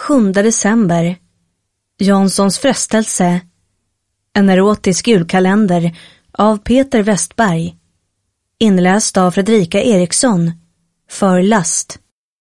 7 december. Janssons frestelse. En erotisk julkalender av Peter Westberg. Inläst av Fredrika Eriksson. För last.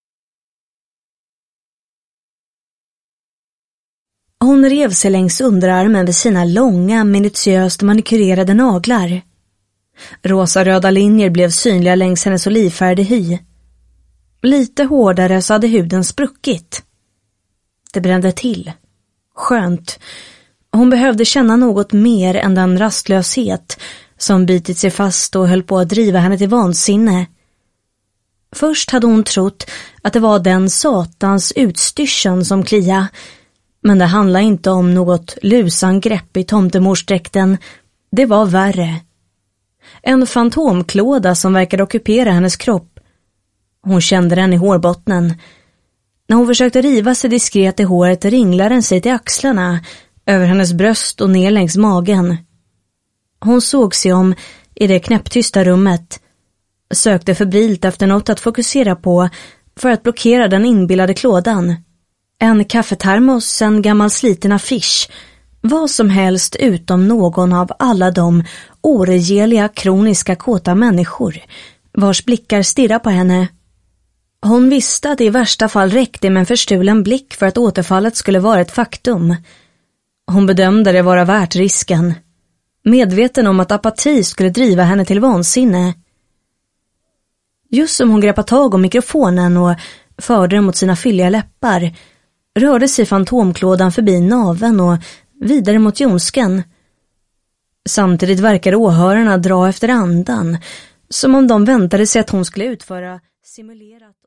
Hon rev sig längs underarmen vid sina långa, minutiöst manikurerade naglar. Rosa-röda linjer blev synliga längs hennes olivfärgade hy. Lite hårdare så hade huden spruckit. Det brände till. Skönt. Hon behövde känna något mer än den rastlöshet som bitit sig fast och höll på att driva henne till vansinne. Först hade hon trott att det var den satans utstyrseln som klia, men det handlade inte om något lusangrepp i tomtemorsdräkten. Det var värre. En fantomklåda som verkade ockupera hennes kropp. Hon kände den i hårbottnen. När hon försökte riva sig diskret i håret ringlade den sig till axlarna, över hennes bröst och ner längs magen. Hon såg sig om i det knäpptysta rummet, sökte febrilt efter något att fokusera på för att blockera den inbillade klådan. En kaffetermos, en gammal sliten affisch, vad som helst utom någon av alla de oregeliga, kroniska, kåta människor vars blickar stirrar på henne. Hon visste att det i värsta fall räckte med en förstulen blick för att återfallet skulle vara ett faktum. Hon bedömde det vara värt risken, medveten om att apati skulle driva henne till vansinne. Just som hon greppade tag om mikrofonen och förde den mot sina fylliga läppar, rörde sig fantomklådan förbi naveln och vidare mot jonsken. Samtidigt verkade åhörarna dra efter andan, som om de väntade sig att hon skulle utföra simulerat